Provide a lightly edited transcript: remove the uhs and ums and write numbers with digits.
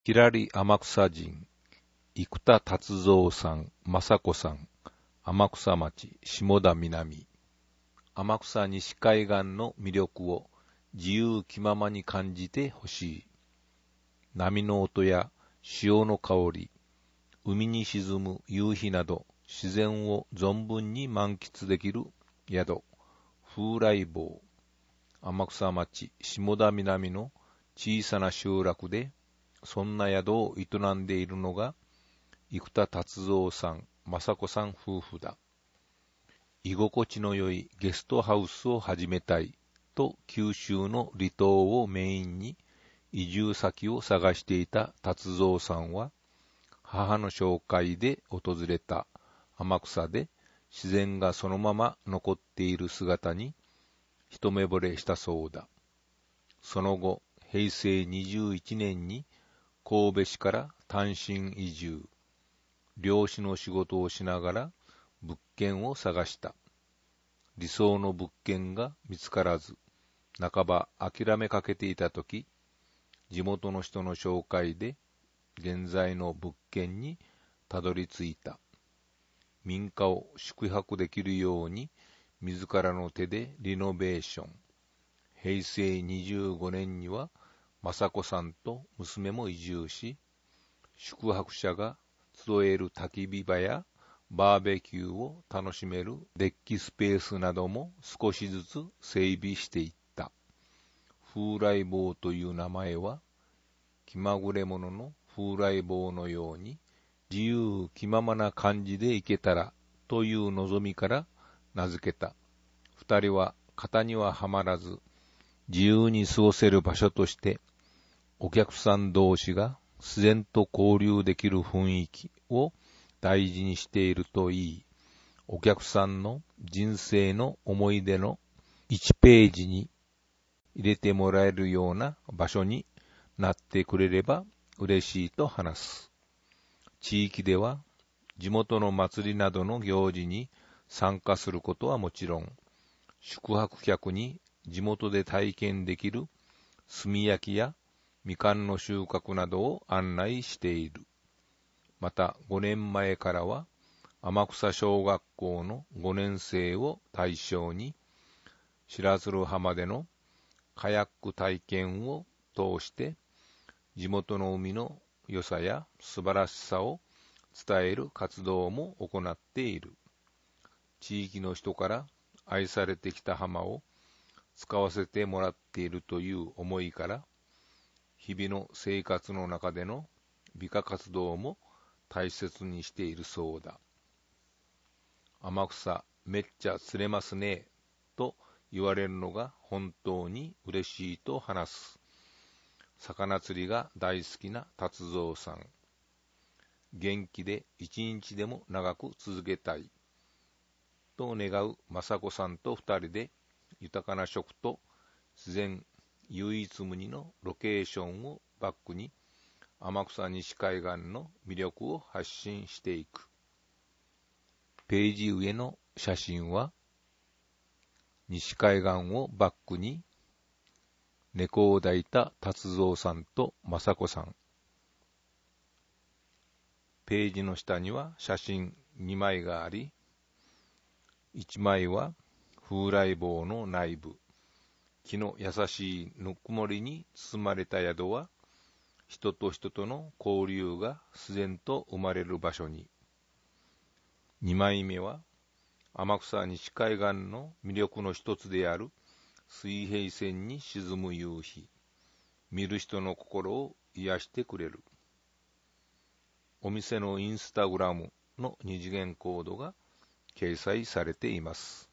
ひらり天草人、生田達三さん、雅子さん、天草町、下田南。天草西海岸の魅力を自由気ままに感じてほしい。波の音や潮の香り、海に沈む夕日など自然を存分に満喫できる宿、風来坊。天草町、下田南の小さな集落で、そんな宿を営んでいるのが、生田達三さん、雅子さん夫婦だ。居心地の良いゲストハウスを始めたいと九州の離島をメインに移住先を探していた達三さんは、母の紹介で訪れた天草で自然がそのまま残っている姿に一目惚れしたそうだ。その後、平成21年に神戸市から単身移住。漁師の仕事をしながら物件を探した。理想の物件が見つからず、半ば諦めかけていたとき、地元の人の紹介で現在の物件にたどり着いた。民家を宿泊できるように自らの手でリノベーション。平成25年には雅子さんと娘も移住し、宿泊者が集える焚き火場やバーベキューを楽しめるデッキスペースなども少しずつ整備していった。風来坊という名前は、気まぐれ者の風来坊のように自由気ままな感じで行けたらという望みから名付けた。二人は型にははまらず、自由に過ごせる場所として、お客さん同士が自然と交流できる雰囲気を大事にしているといい、お客さんの人生の思い出の1ページに入れてもらえるような場所になってくれれば嬉しいと話す。地域では地元の祭りなどの行事に参加することはもちろん、宿泊客に地元で体験できる炭焼きやみかんの収穫などを案内している。また5年前からは天草小学校の5年生を対象に白鶴浜でのカヤック体験を通して地元の海の良さや素晴らしさを伝える活動も行っている。地域の人から愛されてきた浜を使わせてもらっているという思いから、日々の生活の中での美化活動も大切にしているそうだ。天草めっちゃ釣れますねと言われるのが本当に嬉しいと話す。魚釣りが大好きな達三さん。元気で一日でも長く続けたいと願う雅子さんと二人で、豊かな食と自然唯一無二のロケーションをバックに天草西海岸の魅力を発信していく。ページ上の写真は西海岸をバックに猫を抱いた達三さんと雅子さん。ページの下には写真2枚があり、1枚は風来坊の内部。木の優しいぬくもりに包まれた宿は、人と人との交流が自然と生まれる場所に。2枚目は、天草西海岸の魅力の一つである水平線に沈む夕日。見る人の心を癒してくれる。お店のインスタグラムの二次元コードが掲載されています。